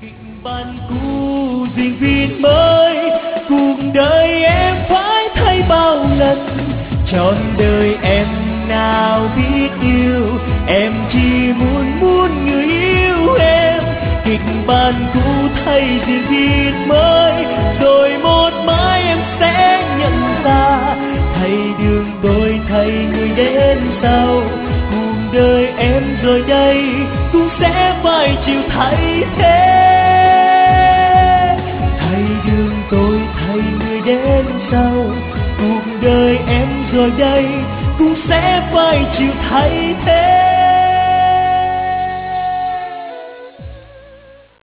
kịch bản cũ diễn viên mới, cuộc đời em phải thay bao lần, trọn đời em nào biết yêu, em chỉ muốn người yêu em. Kịch bản cũ thay diễn viên mới, rồi một mai em sẽ nhận ra, thay đường đôi thay người đến sau, cuộc đời em rồi đây cũng sẽ phải chịu thay thế. Thay đường tôi thay người đến sau, cuộc đời em rồi đây cũng sẽ phải chịu thay thế.